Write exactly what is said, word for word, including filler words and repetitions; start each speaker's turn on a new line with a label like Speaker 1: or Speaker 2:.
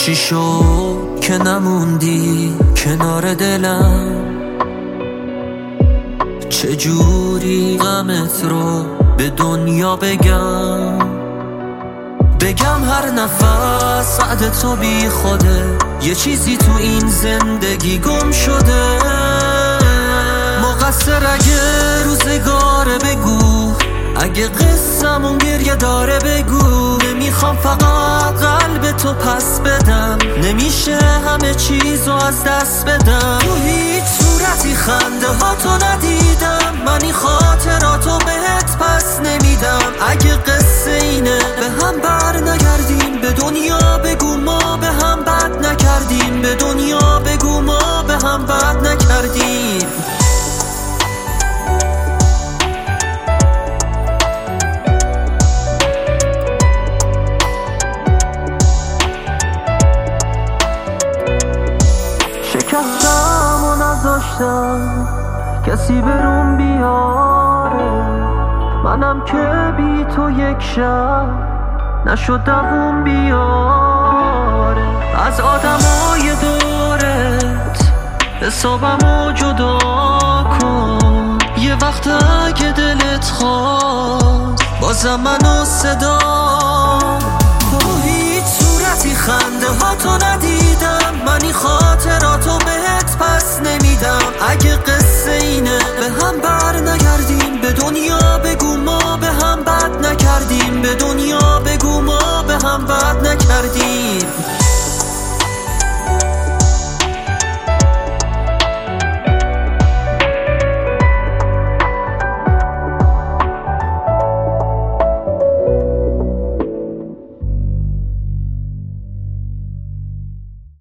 Speaker 1: چی شد که نموندی کنار دلم؟ چجوری غمت رو به دنیا بگم؟ بگم هر نفس بعد تو بی خوده، یه چیزی تو این زندگی گم شده. مقصر اگه روزگاره بگو، اگه قصه‌مون گریه داره بگو. نمیخوام فقط قلب تو پس بدم، نمیشه همه چیزو از دست بدم. تو هیچ صورتی خنده ها تو ندیدم، من این خاطراتو بهت پس نمیدم. اگه قصه اینه به هم بر نگردیم، به دنیا بگو ما به هم بد نکردیم. به دنیا بگو ما به هم بد نکردیم. شکستم و نذاشتم کسی بروم بیاره، منم که بی تو یک شب نشد دووم بیاره. از آدمای دورت حسابمو جدا کن، یه وقت اگه دلت خواست بازم منو صدا. تو هیچ صورتی خنده ها تو ندید،